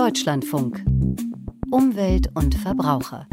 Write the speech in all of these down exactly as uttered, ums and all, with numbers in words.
Deutschlandfunk. Umwelt und Verbraucher.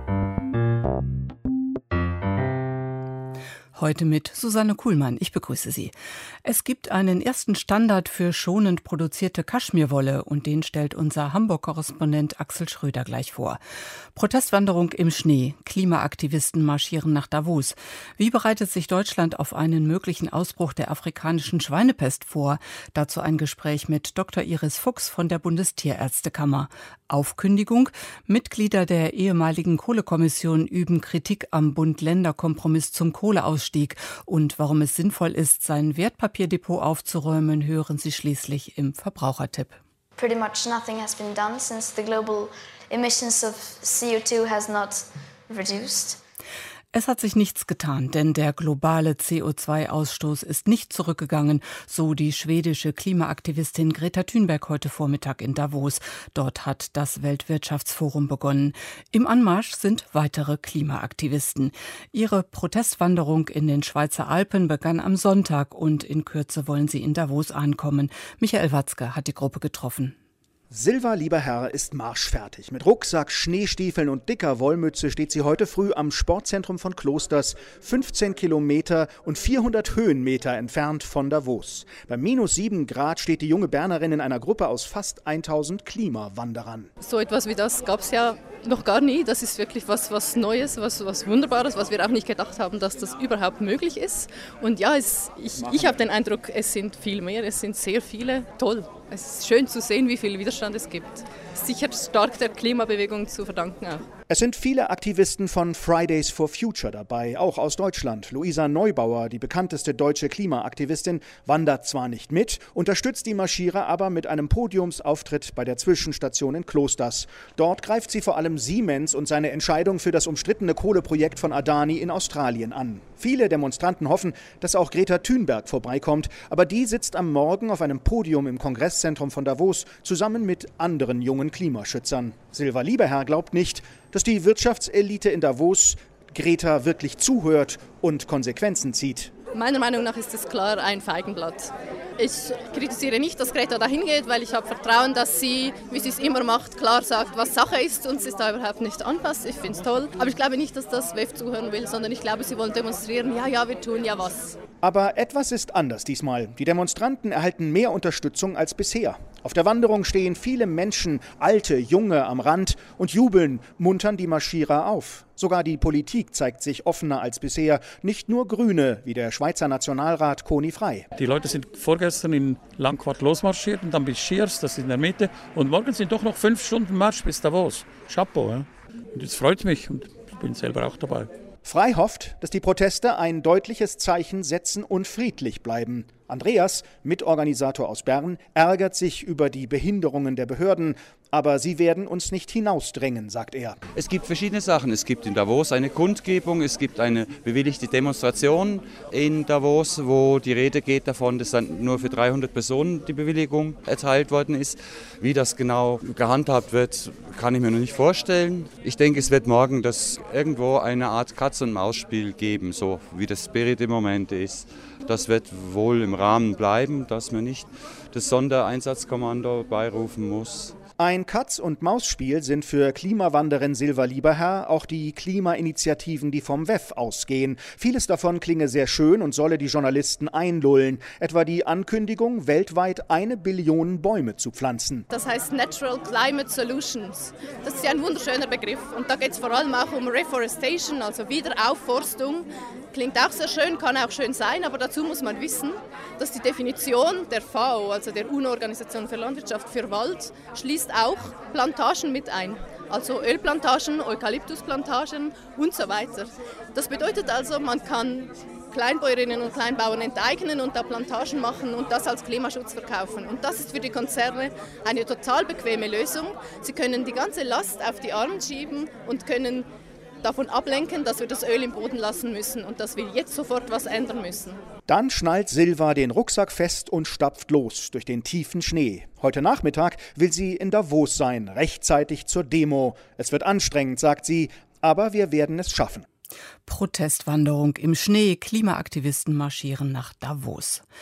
Heute mit Susanne Kuhlmann. Ich begrüße Sie. Es gibt einen ersten Standard für schonend produzierte Kaschmirwolle und den stellt unser Hamburg-Korrespondent Axel Schröder gleich vor. Protestwanderung im Schnee. Klimaaktivisten marschieren nach Davos. Wie bereitet sich Deutschland auf einen möglichen Ausbruch der afrikanischen Schweinepest vor? Dazu ein Gespräch mit Doktor Iris Fuchs von der Bundestierärztekammer. Aufkündigung. Mitglieder der ehemaligen Kohlekommission üben Kritik am Bund-Länder-Kompromiss zum Kohleausstieg. Und warum es sinnvoll ist, sein Wertpapierdepot aufzuräumen, hören Sie schließlich im Verbrauchertipp. Pretty much nothing has been done since the global emissions of C O two has not reduced. Es hat sich nichts getan, denn der globale C O zwei Ausstoß ist nicht zurückgegangen, so die schwedische Klimaaktivistin Greta Thunberg heute Vormittag in Davos. Dort hat das Weltwirtschaftsforum begonnen. Im Anmarsch sind weitere Klimaaktivisten. Ihre Protestwanderung in den Schweizer Alpen begann am Sonntag und in Kürze wollen sie in Davos ankommen. Michael Watzke hat die Gruppe getroffen. Silva Lieberherr ist marschfertig. Mit Rucksack, Schneestiefeln und dicker Wollmütze steht sie heute früh am Sportzentrum von Klosters, fünfzehn Kilometer und vierhundert Höhenmeter entfernt von Davos. Bei minus sieben Grad steht die junge Bernerin in einer Gruppe aus fast tausend Klimawanderern. So etwas wie das gab es ja noch gar nie. Das ist wirklich was, was Neues, was, was Wunderbares, was wir auch nicht gedacht haben, dass das überhaupt möglich ist. Und ja, es, ich, ich habe den Eindruck, es sind viel mehr, es sind sehr viele. Toll. Es ist schön zu sehen, wie viel Widerstand es gibt. Sicher stark der Klimabewegung zu verdanken auch. Es sind viele Aktivisten von Fridays for Future dabei, auch aus Deutschland. Luisa Neubauer, die bekannteste deutsche Klimaaktivistin, wandert zwar nicht mit, unterstützt die Marschierer aber mit einem Podiumsauftritt bei der Zwischenstation in Klosters. Dort greift sie vor allem Siemens und seine Entscheidung für das umstrittene Kohleprojekt von Adani in Australien an. Viele Demonstranten hoffen, dass auch Greta Thunberg vorbeikommt, aber die sitzt am Morgen auf einem Podium im Kongresszentrum von Davos zusammen mit anderen jungen Klimaschützern. Silva Lieberherr glaubt nicht, dass die Wirtschaftselite in Davos Greta wirklich zuhört und Konsequenzen zieht. Meiner Meinung nach ist es klar ein Feigenblatt. Ich kritisiere nicht, dass Greta dahin geht, weil ich habe Vertrauen, dass sie, wie sie es immer macht, klar sagt, was Sache ist und sich da überhaupt nicht anpasst. Ich finde es toll. Aber ich glaube nicht, dass das W E F zuhören will, sondern ich glaube, sie wollen demonstrieren, ja, ja, wir tun ja was. Aber etwas ist anders diesmal. Die Demonstranten erhalten mehr Unterstützung als bisher. Auf der Wanderung stehen viele Menschen, alte, junge, am Rand und jubeln, muntern die Marschierer auf. Sogar die Politik zeigt sich offener als bisher. Nicht nur Grüne, wie der Schweizer Nationalrat Koni Frey. Die Leute sind vorgestern in Langquart losmarschiert und dann bis Schiers, das ist in der Mitte. Und morgen sind doch noch fünf Stunden Marsch bis Davos. Chapeau. Ja? Und das freut mich und ich bin selber auch dabei. Frey hofft, dass die Proteste ein deutliches Zeichen setzen und friedlich bleiben. Andreas, Mitorganisator aus Bern, ärgert sich über die Behinderungen der Behörden. Aber sie werden uns nicht hinausdrängen, sagt er. Es gibt verschiedene Sachen. Es gibt in Davos eine Kundgebung, es gibt eine bewilligte Demonstration in Davos, wo die Rede geht davon, dass dann nur für dreihundert Personen die Bewilligung erteilt worden ist. Wie das genau gehandhabt wird, kann ich mir noch nicht vorstellen. Ich denke, es wird morgen das irgendwo eine Art Katz-und-Maus-Spiel geben, so wie das Spirit im Moment ist. Das wird wohl im Rahmen bleiben, dass man nicht das Sondereinsatzkommando beirufen muss. Ein Katz-und-Maus-Spiel sind für Klimawanderin Silva Lieberherr auch die Klimainitiativen, die vom W E F ausgehen. Vieles davon klinge sehr schön und solle die Journalisten einlullen. Etwa die Ankündigung, weltweit eine Billion Bäume zu pflanzen. Das heißt Natural Climate Solutions. Das ist ja ein wunderschöner Begriff. Und da geht es vor allem auch um Reforestation, also Wiederaufforstung. Klingt auch sehr schön, kann auch schön sein, aber dazu muss man wissen, dass die Definition der F A O, also der UNO-Organisation für Landwirtschaft, für Wald, schließt auch Plantagen mit ein. Also Ölplantagen, Eukalyptusplantagen und so weiter. Das bedeutet also, man kann Kleinbäuerinnen und Kleinbauern enteignen und da Plantagen machen und das als Klimaschutz verkaufen. Und das ist für die Konzerne eine total bequeme Lösung. Sie können die ganze Last auf die Armen schieben und können davon ablenken, dass wir das Öl im Boden lassen müssen und dass wir jetzt sofort was ändern müssen. Dann schnallt Silva den Rucksack fest und stapft los durch den tiefen Schnee. Heute Nachmittag will sie in Davos sein, rechtzeitig zur Demo. Es wird anstrengend, sagt sie, aber wir werden es schaffen. Protestwanderung im Schnee. Klimaaktivisten marschieren nach Davos.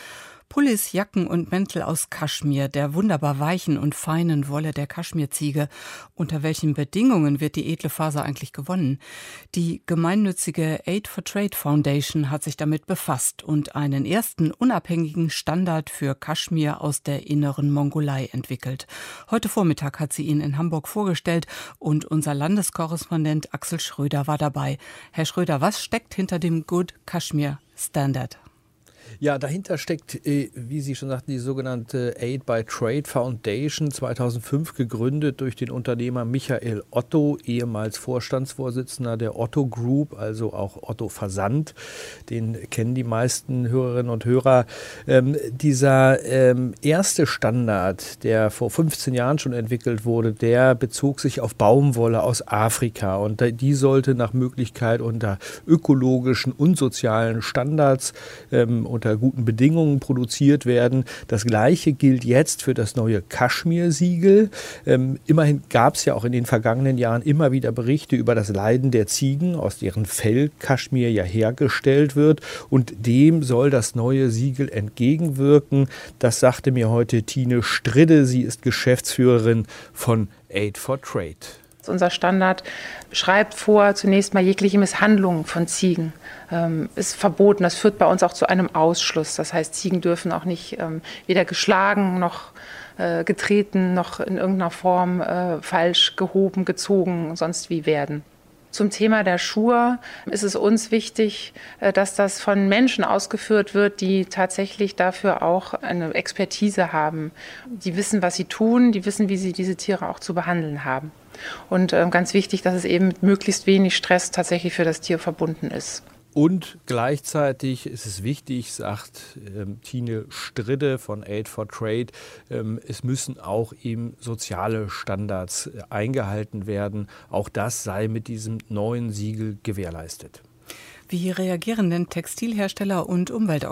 Pullis, Jacken und Mäntel aus Kaschmir, der wunderbar weichen und feinen Wolle der Kaschmirziege. Unter welchen Bedingungen wird die edle Faser eigentlich gewonnen? Die gemeinnützige Aid for Trade Foundation hat sich damit befasst und einen ersten unabhängigen Standard für Kaschmir aus der inneren Mongolei entwickelt. Heute Vormittag hat sie ihn in Hamburg vorgestellt und unser Landeskorrespondent Axel Schröder war dabei. Herr Schröder, was steckt hinter dem Good Kashmir Standard? Ja, dahinter steckt, wie Sie schon sagten, die sogenannte Aid by Trade Foundation, zweitausendfünf gegründet durch den Unternehmer Michael Otto, ehemals Vorstandsvorsitzender der Otto Group, also auch Otto Versand. Den kennen die meisten Hörerinnen und Hörer. Ähm, dieser ähm, erste Standard, der vor fünfzehn Jahren schon entwickelt wurde, der bezog sich auf Baumwolle aus Afrika. Und die sollte nach Möglichkeit unter ökologischen und sozialen Standards ähm, unter guten Bedingungen produziert werden. Das Gleiche gilt jetzt für das neue Kaschmir-Siegel. Ähm, immerhin gab es ja auch in den vergangenen Jahren immer wieder Berichte über das Leiden der Ziegen, aus deren Fell Kaschmir ja hergestellt wird. Und dem soll das neue Siegel entgegenwirken. Das sagte mir heute Tine Stridde. Sie ist Geschäftsführerin von Aid for Trade. Unser Standard schreibt vor, zunächst mal jegliche Misshandlung von Ziegen ähm, ist verboten. Das führt bei uns auch zu einem Ausschluss. Das heißt, Ziegen dürfen auch nicht ähm, weder geschlagen noch äh, getreten noch in irgendeiner Form äh, falsch gehoben, gezogen, sonst wie werden. Zum Thema der Schuhe ist es uns wichtig, dass das von Menschen ausgeführt wird, die tatsächlich dafür auch eine Expertise haben. Die wissen, was sie tun, die wissen, wie sie diese Tiere auch zu behandeln haben. Und ganz wichtig, dass es eben mit möglichst wenig Stress tatsächlich für das Tier verbunden ist. Und gleichzeitig ist es wichtig, sagt ähm, Tine Stridde von Aid for Trade, ähm, es müssen auch eben soziale Standards äh, eingehalten werden. Auch das sei mit diesem neuen Siegel gewährleistet. Wie reagieren denn Textilhersteller und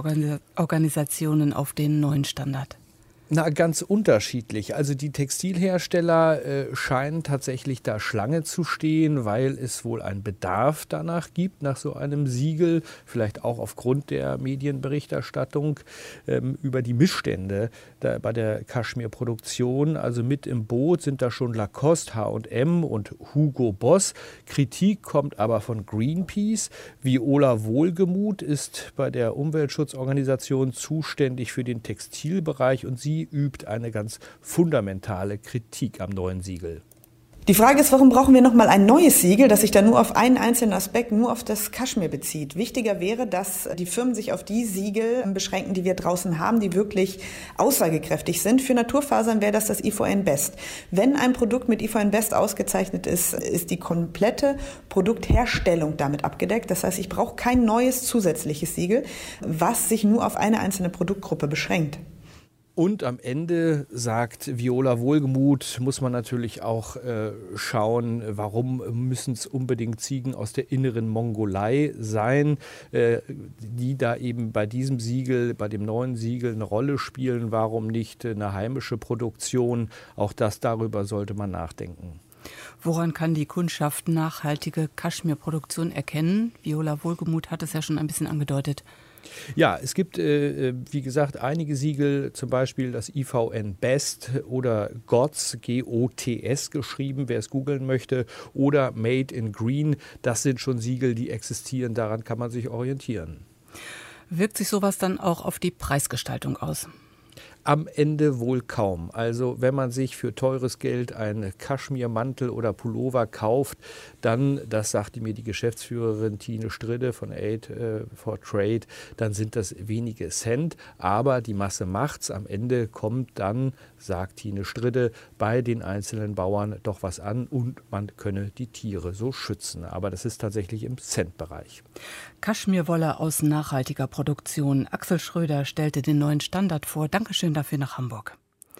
Umweltorganisationen auf den neuen Standard? Na, ganz unterschiedlich. Also die Textilhersteller äh, scheinen tatsächlich da Schlange zu stehen, weil es wohl einen Bedarf danach gibt, nach so einem Siegel, vielleicht auch aufgrund der Medienberichterstattung ähm, über die Missstände da bei der Kaschmir-Produktion. Also mit im Boot sind da schon Lacoste, H und M und Hugo Boss. Kritik kommt aber von Greenpeace. Viola Wohlgemuth ist bei der Umweltschutzorganisation zuständig für den Textilbereich und sie übt eine ganz fundamentale Kritik am neuen Siegel. Die Frage ist, warum brauchen wir nochmal ein neues Siegel, das sich dann nur auf einen einzelnen Aspekt, nur auf das Kaschmir bezieht? Wichtiger wäre, dass die Firmen sich auf die Siegel beschränken, die wir draußen haben, die wirklich aussagekräftig sind. Für Naturfasern wäre das das I V N Best. Wenn ein Produkt mit I V N Best ausgezeichnet ist, ist die komplette Produktherstellung damit abgedeckt. Das heißt, ich brauche kein neues zusätzliches Siegel, was sich nur auf eine einzelne Produktgruppe beschränkt. Und am Ende, sagt Viola Wohlgemuth, muss man natürlich auch äh, schauen, warum müssen es unbedingt Ziegen aus der inneren Mongolei sein, äh, die da eben bei diesem Siegel, bei dem neuen Siegel eine Rolle spielen. Warum nicht eine heimische Produktion? Auch das, darüber sollte man nachdenken. Woran kann die Kundschaft nachhaltige Kaschmirproduktion erkennen? Viola Wohlgemuth hat es ja schon ein bisschen angedeutet. Ja, es gibt, äh, wie gesagt, einige Siegel, zum Beispiel das I V N Best oder G O T S, G O T S geschrieben, wer es googeln möchte, oder Made in Green. Das sind schon Siegel, die existieren, daran kann man sich orientieren. Wirkt sich sowas dann auch auf die Preisgestaltung aus? Am Ende wohl kaum. Also wenn man sich für teures Geld einen Kaschmirmantel oder Pullover kauft, dann, das sagte mir die Geschäftsführerin Tine Stridde von Aid for Trade, dann sind das wenige Cent, aber die Masse macht's. Am Ende kommt dann, sagt Tine Stridde, bei den einzelnen Bauern doch was an und man könne die Tiere so schützen. Aber das ist tatsächlich im Centbereich. Kaschmirwolle aus nachhaltiger Produktion. Axel Schröder stellte den neuen Standard vor. Dankeschön dafür nach Hamburg.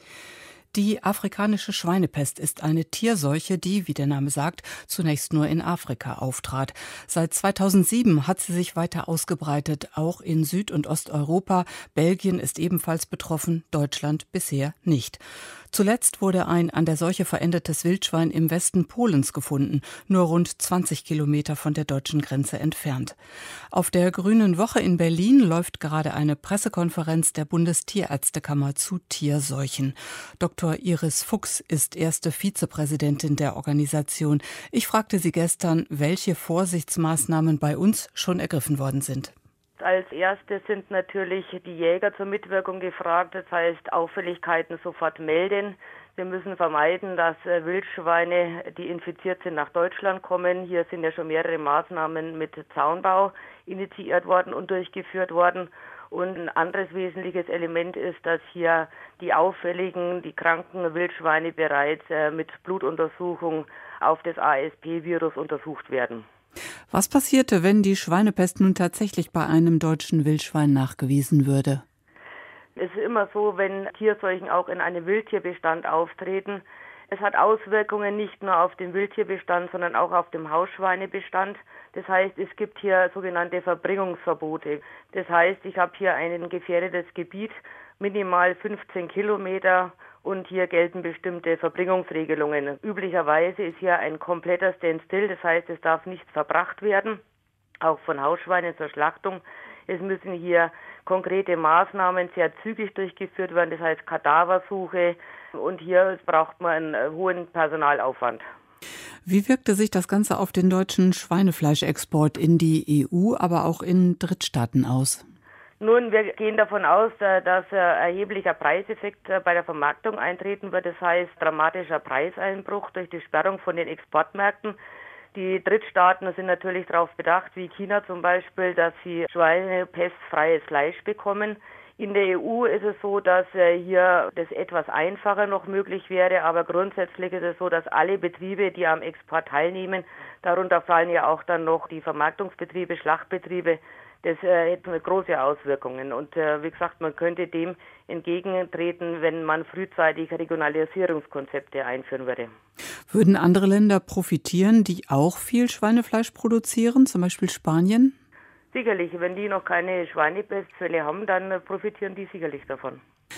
Die afrikanische Schweinepest ist eine Tierseuche, die, wie der Name sagt, zunächst nur in Afrika auftrat. Seit zweitausendsieben hat sie sich weiter ausgebreitet, auch in Süd- und Osteuropa. Belgien ist ebenfalls betroffen, Deutschland bisher nicht. Zuletzt wurde ein an der Seuche verendetes Wildschwein im Westen Polens gefunden, nur rund zwanzig Kilometer von der deutschen Grenze entfernt. Auf der Grünen Woche in Berlin läuft gerade eine Pressekonferenz der Bundestierärztekammer zu Tierseuchen. Doktor Iris Fuchs ist erste Vizepräsidentin der Organisation. Ich fragte sie gestern, welche Vorsichtsmaßnahmen bei uns schon ergriffen worden sind. Als erstes sind natürlich die Jäger zur Mitwirkung gefragt, das heißt Auffälligkeiten sofort melden. Wir müssen vermeiden, dass Wildschweine, die infiziert sind, nach Deutschland kommen. Hier sind ja schon mehrere Maßnahmen mit Zaunbau initiiert worden und durchgeführt worden. Und ein anderes wesentliches Element ist, dass hier die auffälligen, die kranken Wildschweine bereits mit Blutuntersuchung auf das A S P-Virus untersucht werden. Was passierte, wenn die Schweinepest nun tatsächlich bei einem deutschen Wildschwein nachgewiesen würde? Es ist immer so, wenn Tierseuchen auch in einem Wildtierbestand auftreten. Es hat Auswirkungen nicht nur auf den Wildtierbestand, sondern auch auf den Hausschweinebestand. Das heißt, es gibt hier sogenannte Verbringungsverbote. Das heißt, ich habe hier ein gefährdetes Gebiet, minimal fünfzehn Kilometer. Und hier gelten bestimmte Verbringungsregelungen. Üblicherweise ist hier ein kompletter Standstill, das heißt, es darf nichts verbracht werden, auch von Hausschweinen zur Schlachtung. Es müssen hier konkrete Maßnahmen sehr zügig durchgeführt werden, das heißt Kadaversuche. Und hier braucht man einen hohen Personalaufwand. Wie wirkte sich das Ganze auf den deutschen Schweinefleischexport in die E U, aber auch in Drittstaaten aus? Nun, wir gehen davon aus, dass erheblicher Preiseffekt bei der Vermarktung eintreten wird. Das heißt, dramatischer Preiseinbruch durch die Sperrung von den Exportmärkten. Die Drittstaaten sind natürlich darauf bedacht, wie China zum Beispiel, dass sie schweinepestfreies Fleisch bekommen. In der E U ist es so, dass hier das etwas einfacher noch möglich wäre, aber grundsätzlich ist es so, dass alle Betriebe, die am Export teilnehmen, darunter fallen ja auch dann noch die Vermarktungsbetriebe, Schlachtbetriebe, das äh, hätte große Auswirkungen. Und äh, wie gesagt, man könnte dem entgegentreten, wenn man frühzeitig Regionalisierungskonzepte einführen würde. Würden andere Länder profitieren, die auch viel Schweinefleisch produzieren, zum Beispiel Spanien? Sicherlich, wenn die noch keine Schweinepestfälle haben, dann profitieren die sicherlich davon.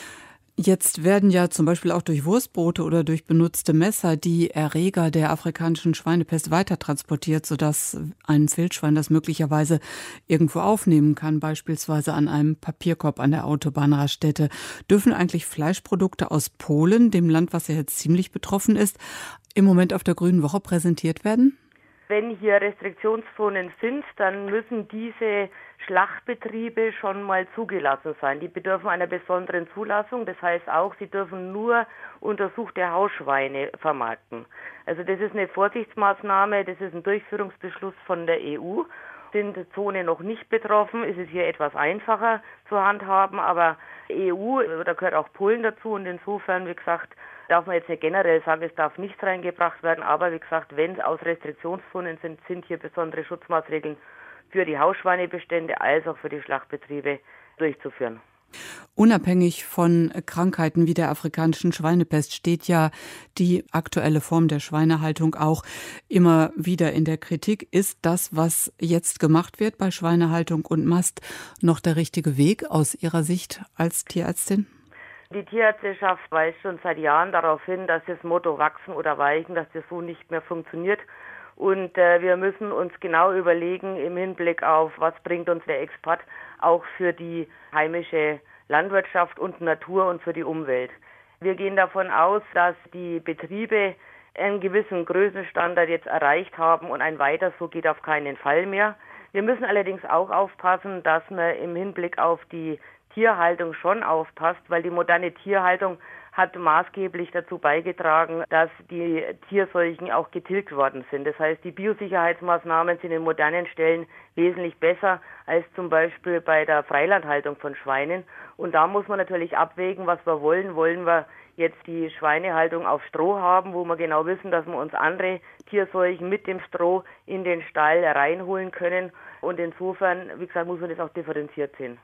Jetzt werden ja zum Beispiel auch durch Wurstbrote oder durch benutzte Messer die Erreger der afrikanischen Schweinepest weitertransportiert, sodass ein Wildschwein das möglicherweise irgendwo aufnehmen kann, beispielsweise an einem Papierkorb an der Autobahnraststätte. Dürfen eigentlich Fleischprodukte aus Polen, dem Land, was ja jetzt ziemlich betroffen ist, im Moment auf der Grünen Woche präsentiert werden? Wenn hier Restriktionszonen sind, dann müssen diese Schlachtbetriebe schon mal zugelassen sein. Die bedürfen einer besonderen Zulassung. Das heißt auch, sie dürfen nur untersuchte Hausschweine vermarkten. Also das ist eine Vorsichtsmaßnahme, das ist ein Durchführungsbeschluss von der E U. Sind Zonen noch nicht betroffen, ist es hier etwas einfacher zu handhaben, aber E U, da gehört auch Polen dazu und insofern, wie gesagt, darf man jetzt nicht generell sagen, es darf nichts reingebracht werden, aber wie gesagt, wenn es aus Restriktionszonen sind, sind hier besondere Schutzmaßregeln für die Hausschweinebestände als auch für die Schlachtbetriebe durchzuführen. Unabhängig von Krankheiten wie der afrikanischen Schweinepest steht ja die aktuelle Form der Schweinehaltung auch immer wieder in der Kritik. Ist das, was jetzt gemacht wird bei Schweinehaltung und Mast, noch der richtige Weg aus Ihrer Sicht als Tierärztin? Die Tierärzteschaft weist schon seit Jahren darauf hin, dass das Motto wachsen oder weichen, dass das so nicht mehr funktioniert. Und äh, wir müssen uns genau überlegen im Hinblick auf, was bringt uns der Export auch für die heimische Landwirtschaft und Natur und für die Umwelt. Wir gehen davon aus, dass die Betriebe einen gewissen Größenstandard jetzt erreicht haben und ein weiter so geht auf keinen Fall mehr. Wir müssen allerdings auch aufpassen, dass man im Hinblick auf die Tierhaltung schon aufpasst, weil die moderne Tierhaltung hat maßgeblich dazu beigetragen, dass die Tierseuchen auch getilgt worden sind. Das heißt, die Biosicherheitsmaßnahmen sind in modernen Stellen wesentlich besser als zum Beispiel bei der Freilandhaltung von Schweinen. Und da muss man natürlich abwägen, was wir wollen. Wollen wir jetzt die Schweinehaltung auf Stroh haben, wo wir genau wissen, dass wir uns andere Tierseuchen mit dem Stroh in den Stall reinholen können. Und insofern, wie gesagt, muss man das auch differenziert sehen.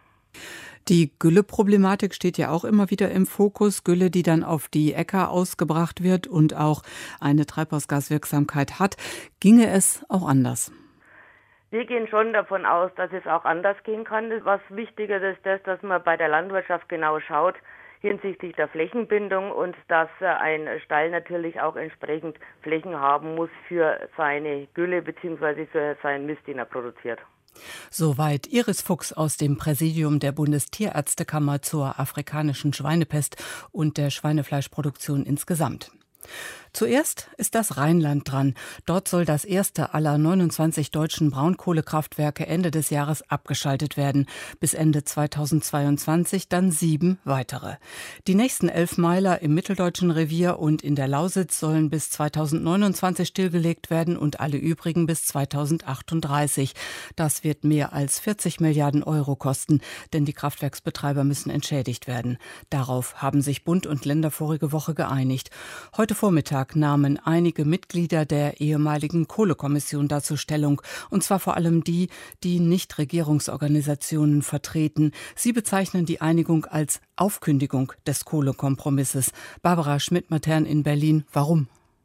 Die Gülle-Problematik steht ja auch immer wieder im Fokus. Gülle, die dann auf die Äcker ausgebracht wird und auch eine Treibhausgaswirksamkeit hat. Ginge es auch anders? Wir gehen schon davon aus, dass es auch anders gehen kann. Was wichtiger ist, das, dass man bei der Landwirtschaft genau schaut, hinsichtlich der Flächenbindung und dass ein Stall natürlich auch entsprechend Flächen haben muss für seine Gülle bzw. für seinen Mist, den er produziert. Soweit Iris Fuchs aus dem Präsidium der Bundestierärztekammer zur afrikanischen Schweinepest und der Schweinefleischproduktion insgesamt. Zuerst ist das Rheinland dran. Dort soll das erste aller neunundzwanzig deutschen Braunkohlekraftwerke Ende des Jahres abgeschaltet werden. Bis Ende zweitausendzweiundzwanzig dann sieben weitere. Die nächsten elf Meiler im Mitteldeutschen Revier und in der Lausitz sollen bis zweitausendneunundzwanzig stillgelegt werden und alle übrigen bis zweitausendachtunddreißig. Das wird mehr als vierzig Milliarden Euro kosten, denn die Kraftwerksbetreiber müssen entschädigt werden. Darauf haben sich Bund und Länder vorige Woche geeinigt. Heute Vormittag nahmen einige Mitglieder der ehemaligen Kohlekommission dazu Stellung, und zwar vor allem die, die Nichtregierungsorganisationen vertreten. Sie bezeichnen die Einigung als Aufkündigung des Kohlekompromisses. Barbara Schmidt-Matern in Berlin. Warum?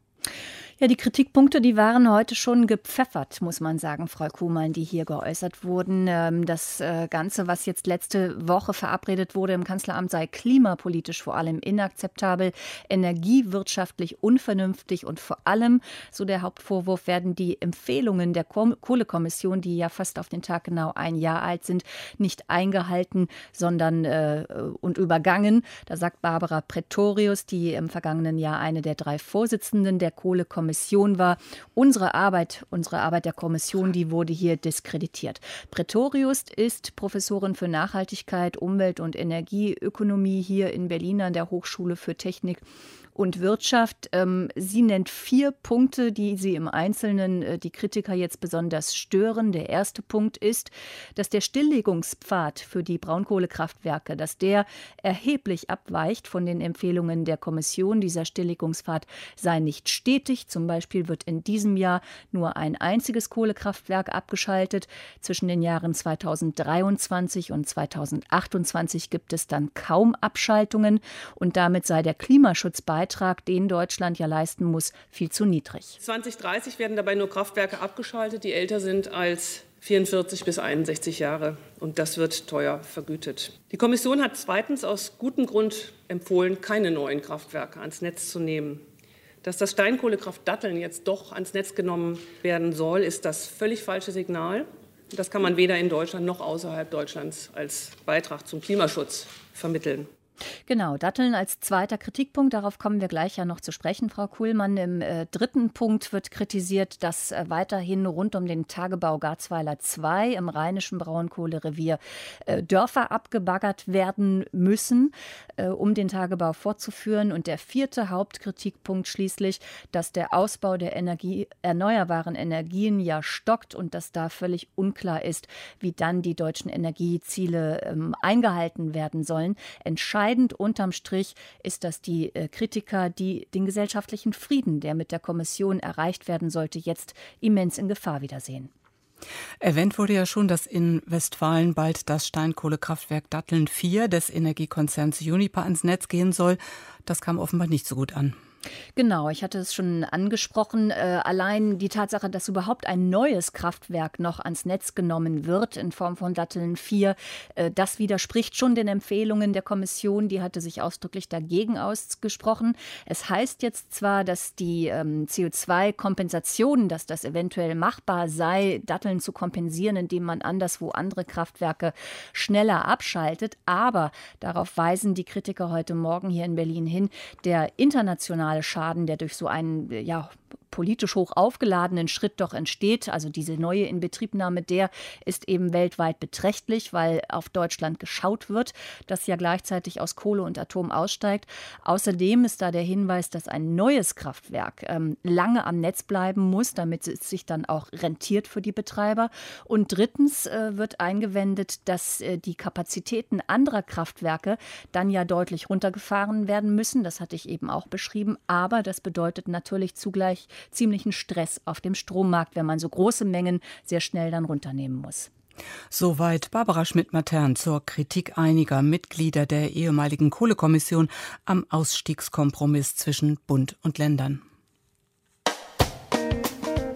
Ja, die Kritikpunkte, die waren heute schon gepfeffert, muss man sagen, Frau Kuhlmann, die hier geäußert wurden. Das Ganze, was jetzt letzte Woche verabredet wurde im Kanzleramt, sei klimapolitisch vor allem inakzeptabel, energiewirtschaftlich unvernünftig und vor allem, so der Hauptvorwurf, werden die Empfehlungen der Kohlekommission, die ja fast auf den Tag genau ein Jahr alt sind, nicht eingehalten, sondern äh, und übergangen. Da sagt Barbara Pretorius, die im vergangenen Jahr eine der drei Vorsitzenden der Kohlekommission Kommission war. Unsere Arbeit, unsere Arbeit der Kommission, die wurde hier diskreditiert. Pretorius ist Professorin für Nachhaltigkeit, Umwelt- und Energieökonomie hier in Berlin an der Hochschule für Technik und Wirtschaft. Sie nennt vier Punkte, die sie im Einzelnen die Kritiker jetzt besonders stören. Der erste Punkt ist, dass der Stilllegungspfad für die Braunkohlekraftwerke, dass der erheblich abweicht von den Empfehlungen der Kommission. Dieser Stilllegungspfad sei nicht stetig. Zum Beispiel wird in diesem Jahr nur ein einziges Kohlekraftwerk abgeschaltet. Zwischen den Jahren zweitausenddreiundzwanzig und zweitausendachtundzwanzig gibt es dann kaum Abschaltungen. Und damit sei der Klimaschutzbeitrag, den Deutschland ja leisten muss, viel zu niedrig. zwanzig dreißig werden dabei nur Kraftwerke abgeschaltet, die älter sind als vierundvierzig bis einundsechzig Jahre. Und das wird teuer vergütet. Die Kommission hat zweitens aus gutem Grund empfohlen, keine neuen Kraftwerke ans Netz zu nehmen. Dass das Steinkohlekraft Datteln jetzt doch ans Netz genommen werden soll, ist das völlig falsche Signal. Das kann man weder in Deutschland noch außerhalb Deutschlands als Beitrag zum Klimaschutz vermitteln. Genau, Datteln als zweiter Kritikpunkt, darauf kommen wir gleich ja noch zu sprechen, Frau Kuhlmann. Im äh, dritten Punkt wird kritisiert, dass äh, weiterhin rund um den Tagebau Garzweiler zwei im rheinischen Braunkohlerevier äh, Dörfer abgebaggert werden müssen, äh, um den Tagebau fortzuführen. Und der vierte Hauptkritikpunkt schließlich, dass der Ausbau der Energie, erneuerbaren Energien ja stockt und dass da völlig unklar ist, wie dann die deutschen Energieziele ähm, eingehalten werden sollen. Entscheidend unterm Strich ist, dass die äh, Kritiker, die den gesellschaftlichen Frieden, der mit der Kommission erreicht werden sollte, jetzt immens in Gefahr wiedersehen. Erwähnt wurde ja schon, dass in Westfalen bald das Steinkohlekraftwerk Datteln vier des Energiekonzerns Uniper ans Netz gehen soll. Das kam offenbar nicht so gut an. Genau, ich hatte es schon angesprochen. Äh, allein die Tatsache, dass überhaupt ein neues Kraftwerk noch ans Netz genommen wird in Form von Datteln vier, äh, das widerspricht schon den Empfehlungen der Kommission. Die hatte sich ausdrücklich dagegen ausgesprochen. Es heißt jetzt zwar, dass die ähm, C O zwei Kompensation, dass das eventuell machbar sei, Datteln zu kompensieren, indem man anderswo andere Kraftwerke schneller abschaltet. Aber darauf weisen die Kritiker heute Morgen hier in Berlin hin, der internationale Schaden, der durch so einen ja, politisch hoch aufgeladenen Schritt doch entsteht, also diese neue Inbetriebnahme, der ist eben weltweit beträchtlich, weil auf Deutschland geschaut wird, das ja gleichzeitig aus Kohle und Atom aussteigt. Außerdem ist da der Hinweis, dass ein neues Kraftwerk ähm, lange am Netz bleiben muss, damit es sich dann auch rentiert für die Betreiber. Und drittens äh, wird eingewendet, dass äh, die Kapazitäten anderer Kraftwerke dann ja deutlich runtergefahren werden müssen. Das hatte ich eben auch beschrieben. Aber das bedeutet natürlich zugleich ziemlichen Stress auf dem Strommarkt, wenn man so große Mengen sehr schnell dann runternehmen muss. Soweit Barbara Schmidt-Matern zur Kritik einiger Mitglieder der ehemaligen Kohlekommission am Ausstiegskompromiss zwischen Bund und Ländern.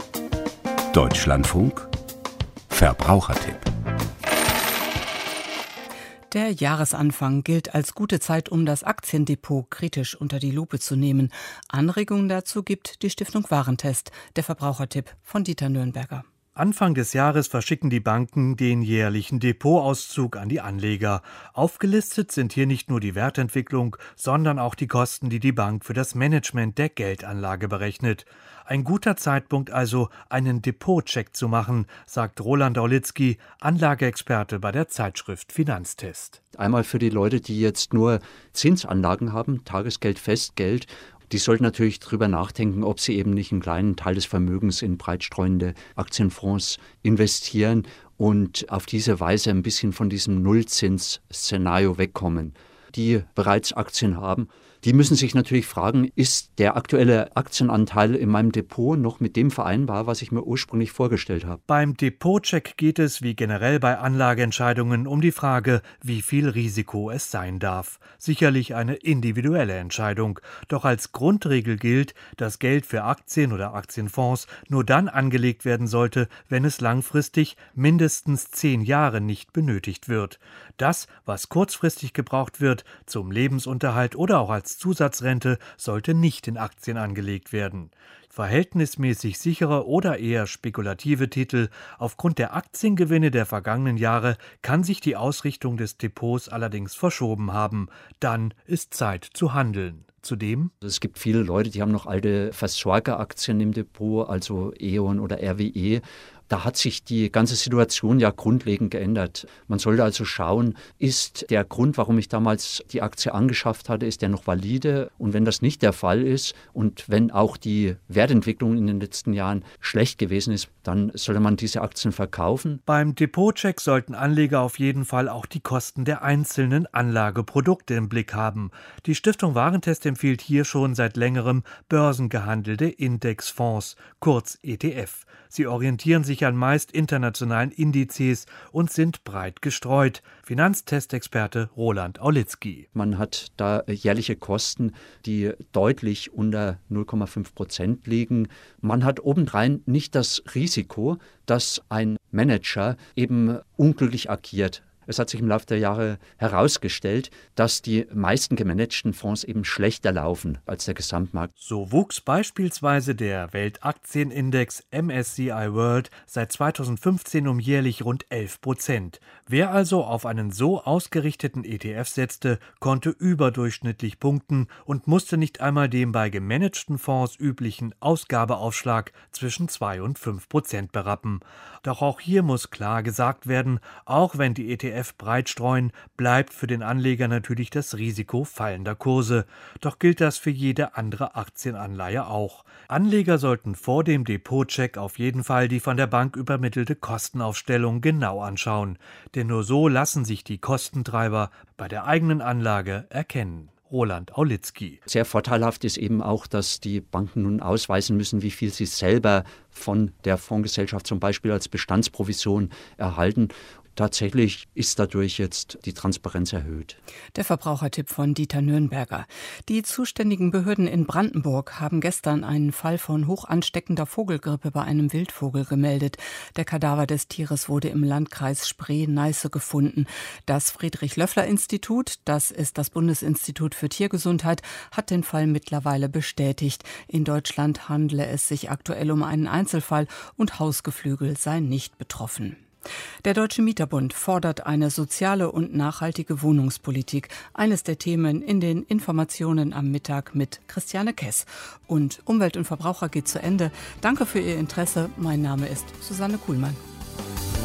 Deutschlandfunk Verbrauchertipp. Der Jahresanfang gilt als gute Zeit, um das Aktiendepot kritisch unter die Lupe zu nehmen. Anregungen dazu gibt die Stiftung Warentest, der Verbrauchertipp von Dieter Nürnberger. Anfang des Jahres verschicken die Banken den jährlichen Depotauszug an die Anleger. Aufgelistet sind hier nicht nur die Wertentwicklung, sondern auch die Kosten, die die Bank für das Management der Geldanlage berechnet. Ein guter Zeitpunkt also, einen Depotcheck zu machen, sagt Roland Aulitzky, Anlageexperte bei der Zeitschrift Finanztest. Einmal für die Leute, die jetzt nur Zinsanlagen haben, Tagesgeld, Festgeld. Die sollten natürlich darüber nachdenken, ob sie eben nicht einen kleinen Teil des Vermögens in breitstreuende Aktienfonds investieren und auf diese Weise ein bisschen von diesem Nullzins-Szenario wegkommen. Die bereits Aktien haben, die müssen sich natürlich fragen, ist der aktuelle Aktienanteil in meinem Depot noch mit dem vereinbar, was ich mir ursprünglich vorgestellt habe? Beim Depotcheck geht es, wie generell bei Anlageentscheidungen, um die Frage, wie viel Risiko es sein darf. Sicherlich eine individuelle Entscheidung. Doch als Grundregel gilt, dass Geld für Aktien oder Aktienfonds nur dann angelegt werden sollte, wenn es langfristig mindestens zehn Jahre nicht benötigt wird. Das, was kurzfristig gebraucht wird, zum Lebensunterhalt oder auch als Zusatzrente, sollte nicht in Aktien angelegt werden. Verhältnismäßig sichere oder eher spekulative Titel. Aufgrund der Aktiengewinne der vergangenen Jahre kann sich die Ausrichtung des Depots allerdings verschoben haben. Dann ist Zeit zu handeln. Zudem? Es gibt viele Leute, die haben noch alte Versorgeraktien im Depot, also E O N oder R W E. Da hat sich die ganze Situation ja grundlegend geändert. Man sollte also schauen, ist der Grund, warum ich damals die Aktie angeschafft hatte, ist der noch valide? Und wenn das nicht der Fall ist und wenn auch die Wertentwicklung in den letzten Jahren schlecht gewesen ist, dann sollte man diese Aktien verkaufen. Beim Depotcheck sollten Anleger auf jeden Fall auch die Kosten der einzelnen Anlageprodukte im Blick haben. Die Stiftung Warentest empfiehlt hier schon seit längerem börsengehandelte Indexfonds, kurz E T F. Sie orientieren sich an meist internationalen Indizes und sind breit gestreut. Finanztestexperte Roland Aulitzky. Man hat da jährliche Kosten, die deutlich unter null Komma fünf Prozent liegen. Man hat obendrein nicht das Risiko, dass ein Manager eben unglücklich agiert. Es hat sich im Laufe der Jahre herausgestellt, dass die meisten gemanagten Fonds eben schlechter laufen als der Gesamtmarkt. So wuchs beispielsweise der Weltaktienindex M S C I World seit zweitausendfünfzehn um jährlich rund elf Prozent. Wer also auf einen so ausgerichteten E T F setzte, konnte überdurchschnittlich punkten und musste nicht einmal den bei gemanagten Fonds üblichen Ausgabeaufschlag zwischen zwei und fünf Prozent berappen. Doch auch hier muss klar gesagt werden, auch wenn die E T F breit streuen, bleibt für den Anleger natürlich das Risiko fallender Kurse. Doch gilt das für jede andere Aktienanleihe auch. Anleger sollten vor dem Depotcheck auf jeden Fall die von der Bank übermittelte Kostenaufstellung genau anschauen. Denn nur so lassen sich die Kostentreiber bei der eigenen Anlage erkennen. Roland Aulitzky. Sehr vorteilhaft ist eben auch, dass die Banken nun ausweisen müssen, wie viel sie selber von der Fondsgesellschaft zum Beispiel als Bestandsprovision erhalten. Tatsächlich ist dadurch jetzt die Transparenz erhöht. Der Verbrauchertipp von Dieter Nürnberger. Die zuständigen Behörden in Brandenburg haben gestern einen Fall von hoch ansteckender Vogelgrippe bei einem Wildvogel gemeldet. Der Kadaver des Tieres wurde im Landkreis Spree-Neiße gefunden. Das Friedrich-Löffler-Institut, das ist das Bundesinstitut für Tiergesundheit, hat den Fall mittlerweile bestätigt. In Deutschland handele es sich aktuell um einen Einzelfall und Hausgeflügel seien nicht betroffen. Der Deutsche Mieterbund fordert eine soziale und nachhaltige Wohnungspolitik. Eines der Themen in den Informationen am Mittag mit Christiane Kess. Und Umwelt und Verbraucher geht zu Ende. Danke für Ihr Interesse. Mein Name ist Susanne Kuhlmann.